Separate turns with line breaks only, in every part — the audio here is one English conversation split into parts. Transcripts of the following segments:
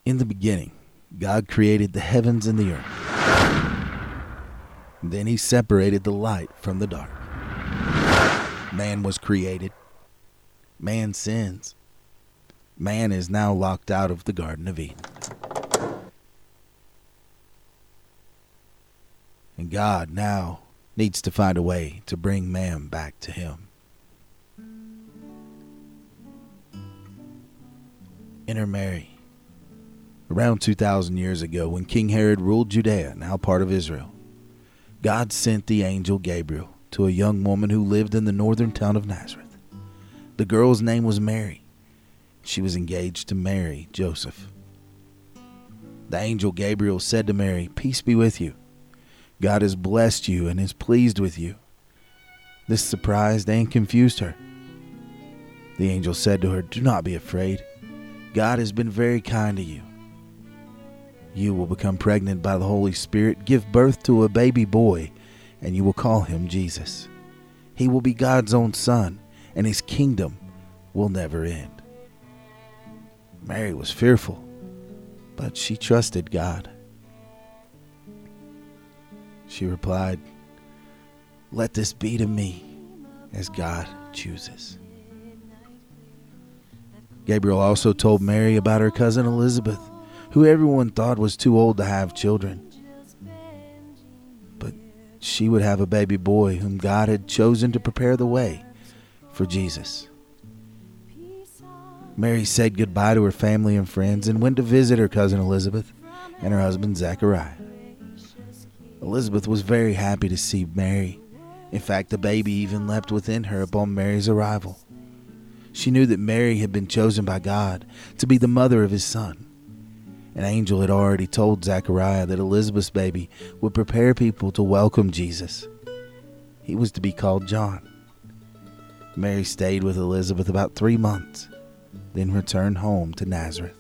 In the beginning, God created the heavens and the earth. Then he separated the light from the dark. Man was created. Man sins. Man is now locked out of the Garden of Eden. And God now needs to find a way to bring man back to him. Enter Mary. Around 2,000 years ago, when King Herod ruled Judea, now part of Israel, God sent the angel Gabriel to a young woman who lived in the northern town of Nazareth. The girl's name was Mary. She was engaged to marry Joseph. The angel Gabriel said to Mary, "Peace be with you. God has blessed you and is pleased with you." This surprised and confused her. The angel said to her, "Do not be afraid. God has been very kind to you. You will become pregnant by the Holy Spirit, give birth to a baby boy, and you will call him Jesus. He will be God's own son, and his kingdom will never end." Mary was fearful, but she trusted God. She replied, "Let this be to me as God chooses." Gabriel also told Mary about her cousin Elizabeth, who everyone thought was too old to have children. But she would have a baby boy whom God had chosen to prepare the way for Jesus. Mary said goodbye to her family and friends and went to visit her cousin Elizabeth and her husband Zechariah. Elizabeth was very happy to see Mary. In fact, the baby even leapt within her upon Mary's arrival. She knew that Mary had been chosen by God to be the mother of his son. An angel had already told Zechariah that Elizabeth's baby would prepare people to welcome Jesus. He was to be called John. Mary stayed with Elizabeth about 3 months, then returned home to Nazareth.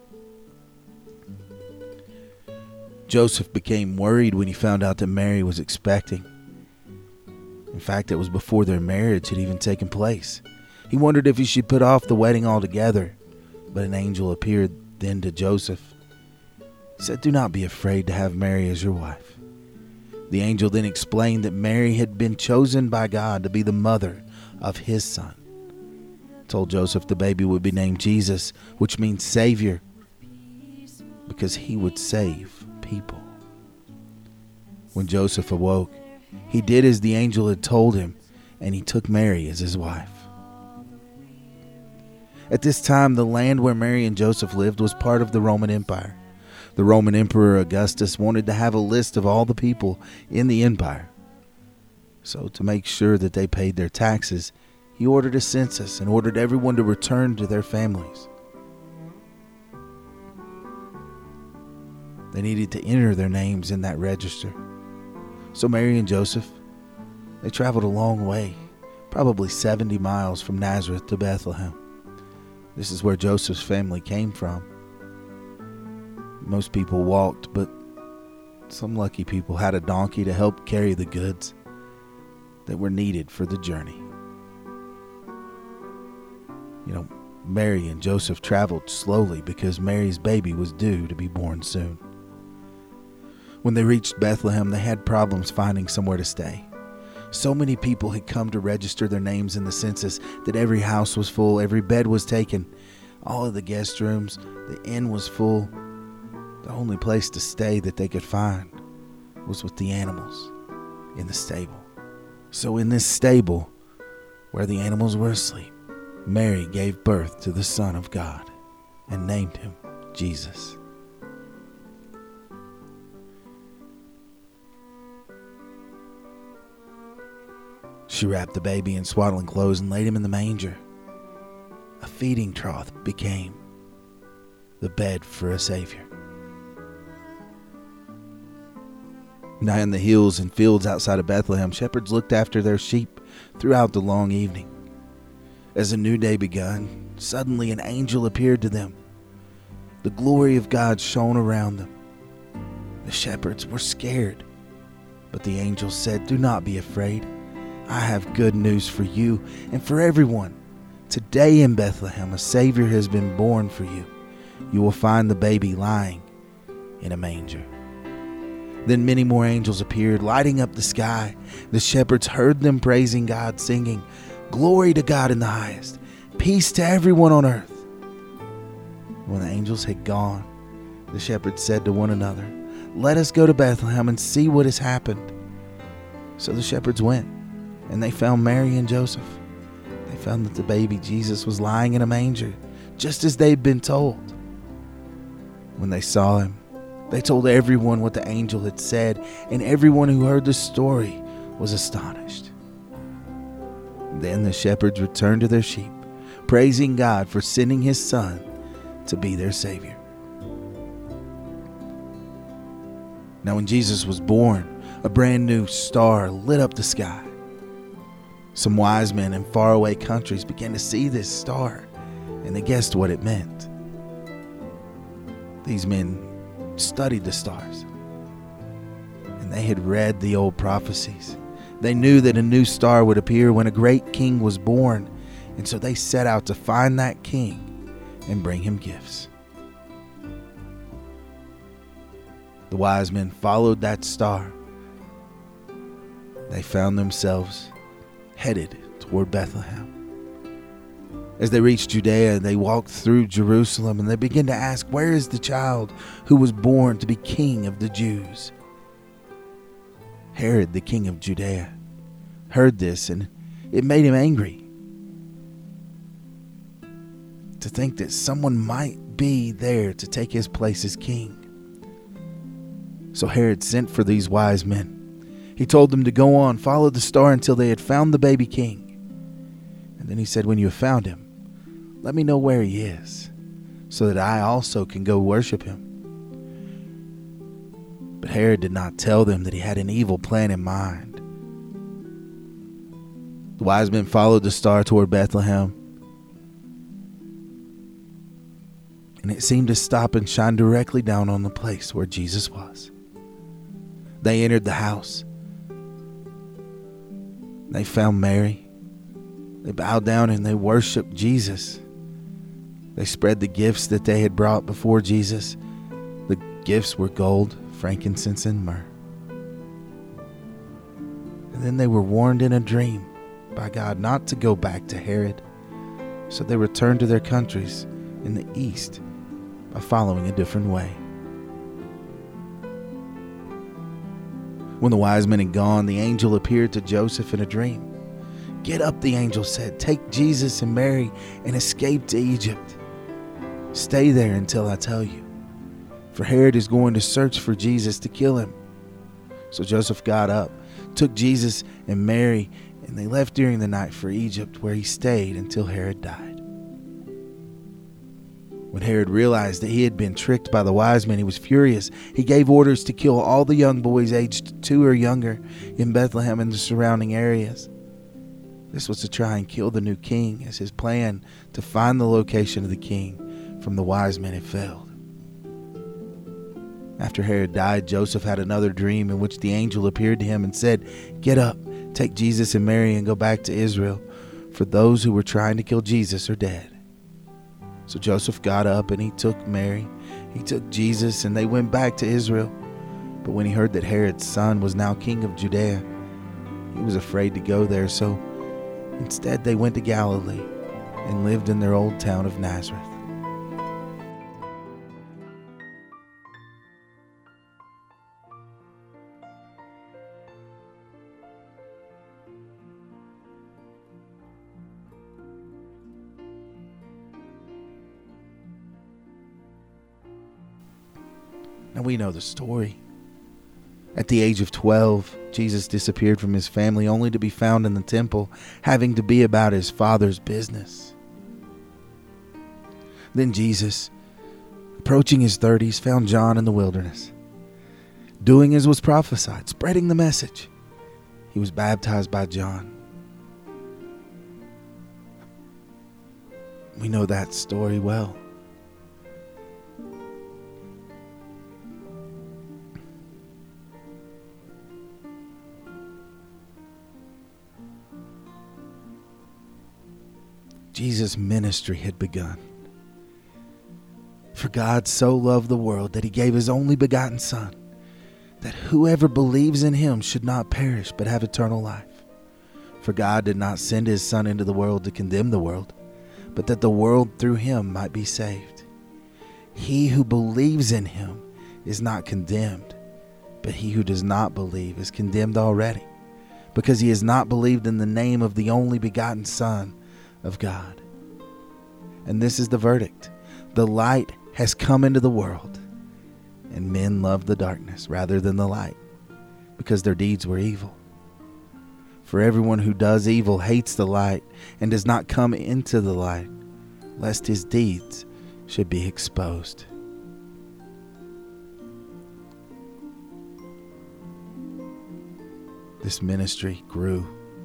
Joseph became worried when he found out that Mary was expecting. In fact, it was before their marriage had even taken place. He wondered if he should put off the wedding altogether, but an angel appeared then to Joseph. He said, "Do not be afraid to have Mary as your wife." The angel then explained that Mary had been chosen by God to be the mother of his son. Told Joseph the baby would be named Jesus, which means Savior, because he would save people. When Joseph awoke, he did as the angel had told him, and he took Mary as his wife. At this time, the land where Mary and Joseph lived was part of the Roman Empire. The Roman Emperor Augustus wanted to have a list of all the people in the empire. So to make sure that they paid their taxes, he ordered a census and ordered everyone to return to their families. They needed to enter their names in that register. So Mary and Joseph, they traveled a long way, probably 70 miles from Nazareth to Bethlehem. This is where Joseph's family came from. Most people walked, but some lucky people had a donkey to help carry the goods that were needed for the journey. Mary and Joseph traveled slowly because Mary's baby was due to be born soon. When they reached Bethlehem, they had problems finding somewhere to stay. So many people had come to register their names in the census that every house was full, every bed was taken, all of the guest rooms, the inn was full. The only place to stay that they could find was with the animals in the stable. So in this stable, where the animals were asleep, Mary gave birth to the Son of God and named him Jesus. She wrapped the baby in swaddling clothes and laid him in the manger. A feeding trough became the bed for a Savior. Now in the hills and fields outside of Bethlehem, shepherds looked after their sheep throughout the long evening. As a new day begun, suddenly an angel appeared to them. The glory of God shone around them. The shepherds were scared, but the angel said, "Do not be afraid. I have good news for you and for everyone. Today in Bethlehem, a Savior has been born for you. you will find the baby lying in a manger." Then many more angels appeared, lighting up the sky. The shepherds heard them praising God, singing, "Glory to God in the highest, peace to everyone on earth." When the angels had gone, the shepherds said to one another, "Let us go to Bethlehem and see what has happened." So the shepherds went, and they found Mary and Joseph. They found that the baby Jesus was lying in a manger, just as they'd been told. When they saw him, they told everyone what the angel had said, and everyone who heard the story was astonished. Then the shepherds returned to their sheep, praising God for sending his Son to be their Savior. Now when Jesus was born, a brand new star lit up the sky. Some wise men in faraway countries began to see this star, and they guessed what it meant. These men studied the stars, and they had read the old prophecies. They knew that a new star would appear when a great king was born, and so they set out to find that king and bring him gifts. The wise men followed that star. They found themselves headed toward Bethlehem. As they reached Judea, they walked through Jerusalem, and they began to ask, "Where is the child who was born to be king of the Jews?" Herod, the king of Judea, heard this, and it made him angry to think that someone might be there to take his place as king. So Herod sent for these wise men. He told them to go on, follow the star until they had found the baby king. And then he said, "When you have found him, let me know where he is, so that I also can go worship him." But Herod did not tell them that he had an evil plan in mind. The wise men followed the star toward Bethlehem, and it seemed to stop and shine directly down on the place where Jesus was. They entered the house. They found Mary. They bowed down and they worshiped Jesus. They spread the gifts that they had brought before Jesus. The gifts were gold, frankincense, and myrrh. And then they were warned in a dream by God not to go back to Herod. So they returned to their countries in the east by following a different way. When the wise men had gone, the angel appeared to Joseph in a dream. "Get up," the angel said. "Take Jesus and Mary and escape to Egypt. Stay there until I tell you, for Herod is going to search for Jesus to kill him." So Joseph got up, took Jesus and Mary, and they left during the night for Egypt, where he stayed until Herod died. When Herod realized that he had been tricked by the wise men, he was furious. He gave orders to kill all the young boys aged 2 or younger in Bethlehem and the surrounding areas. This was to try and kill the new king, as his plan to find the location of the king from the wise men had failed. After Herod died, Joseph had another dream in which the angel appeared to him and said, "Get up, take Jesus and Mary and go back to Israel, for those who were trying to kill Jesus are dead." So Joseph got up and he took Mary, he took Jesus, and they went back to Israel. But when he heard that Herod's son was now king of Judea, he was afraid to go there, so instead they went to Galilee and lived in their old town of Nazareth. Now we know the story. At the age of 12, Jesus disappeared from his family, only to be found in the temple, having to be about his Father's business. Then Jesus, approaching his 30s, found John in the wilderness, doing as was prophesied, spreading the message. He was baptized by John. We know that story well. Jesus' ministry had begun. For God so loved the world that he gave his only begotten Son, that whoever believes in him should not perish but have eternal life. For God did not send his Son into the world to condemn the world, but that the world through him might be saved. He who believes in him is not condemned, but he who does not believe is condemned already, because he has not believed in the name of the only begotten Son of God. And this is the verdict: the light has come into the world, and men love the darkness rather than the light, because their deeds were evil. For everyone who does evil hates the light and does not come into the light, lest his deeds should be exposed. This ministry grew.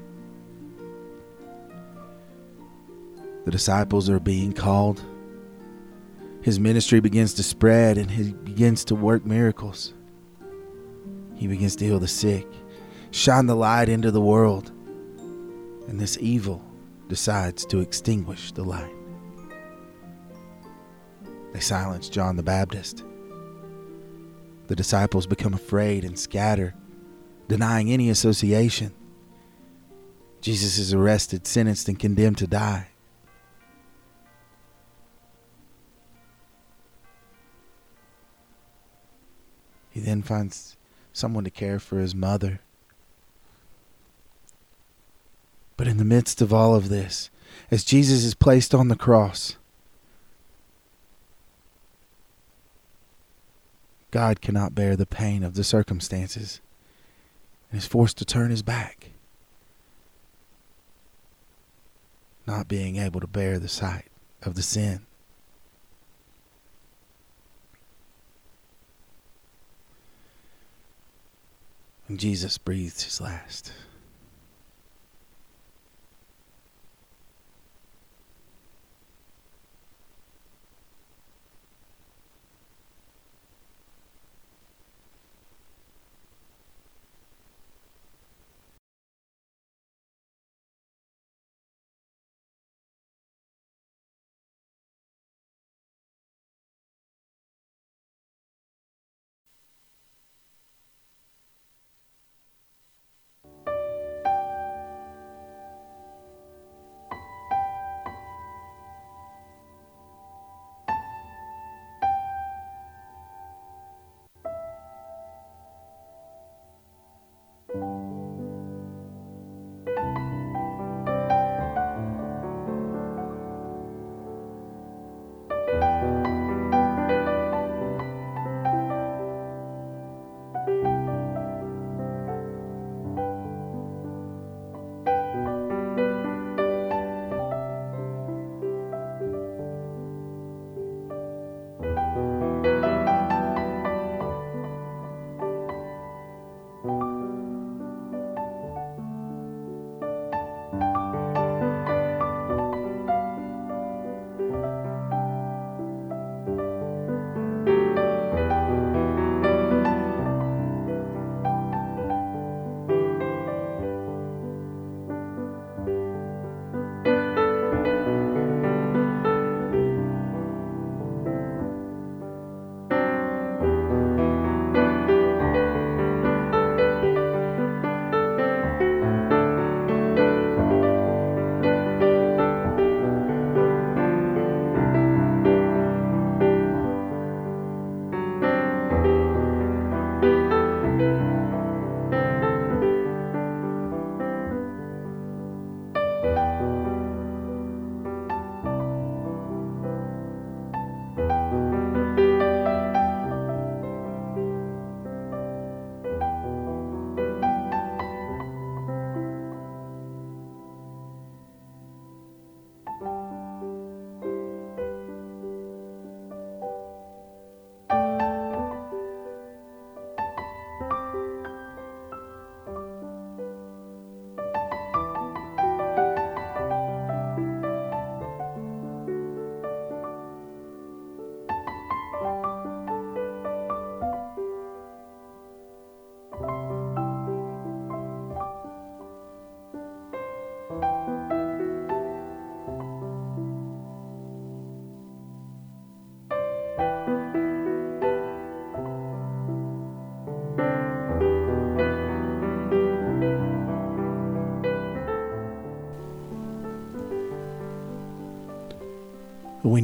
The disciples are being called. His ministry begins to spread, and he begins to work miracles. He begins to heal the sick, shine the light into the world, and this evil decides to extinguish the light. They silence John the Baptist. The disciples become afraid and scatter, denying any association. Jesus is arrested, sentenced, and condemned to die. He then finds someone to care for his mother. But in the midst of all of this, as Jesus is placed on the cross, God cannot bear the pain of the circumstances and is forced to turn his back, not being able to bear the sight of the sin. And Jesus breathed his last.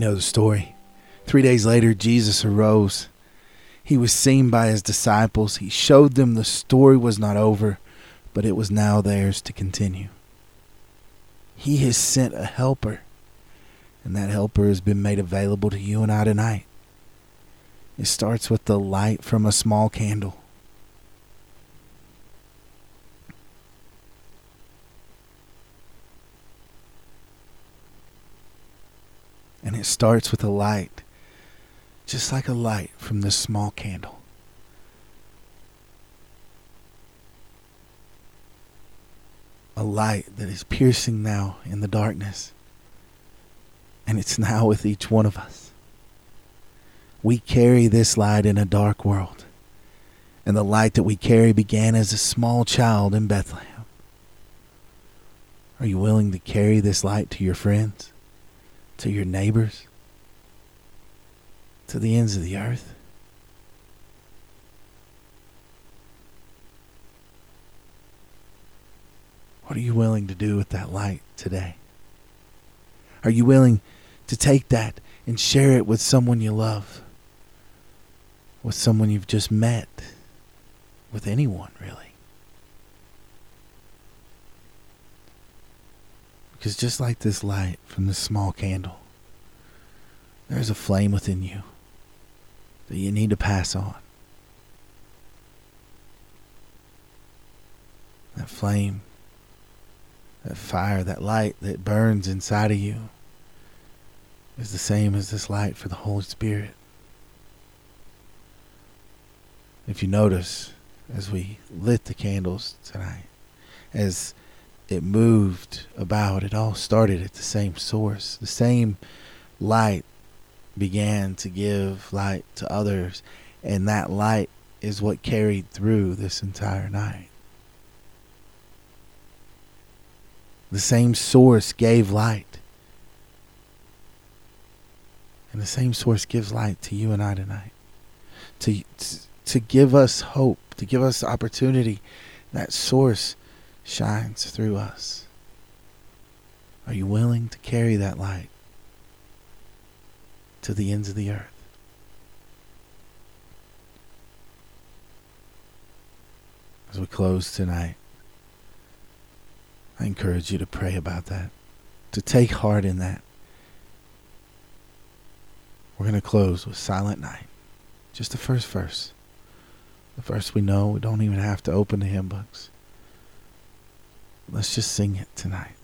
know the story. 3 days later, Jesus arose. He was seen by his disciples. He showed them the story was not over, but it was now theirs to continue. He has sent a helper, and that helper has been made available to you and I tonight. It starts with the light from a small candle. And it starts with a light, just like a light from this small candle. A light that is piercing now in the darkness. And it's now with each one of us. We carry this light in a dark world. And the light that we carry began as a small child in Bethlehem. Are you willing to carry this light to your friends? To your neighbors? To the ends of the earth? What are you willing to do with that light today? Are you willing to take that and share it with someone you love? With someone you've just met? With anyone, really? Because just like this light from this small candle, there's a flame within you that you need to pass on. That flame, that fire, that light that burns inside of you is the same as this light for the Holy Spirit. If you notice, as we lit the candles tonight, as it moved about, it all started at the same source. The same light began to give light to others, and that light is what carried through this entire night. The same source gave light, and the same source gives light to you and I tonight. To give us hope, to give us opportunity. That source shines through us. Are you willing to carry that light to the ends of the earth? As we close tonight, I encourage you to pray about that, to take heart in that. We're going to close with Silent Night. Just the first verse. The verse we know. We don't even have to open the hymn books. Let's just sing it tonight.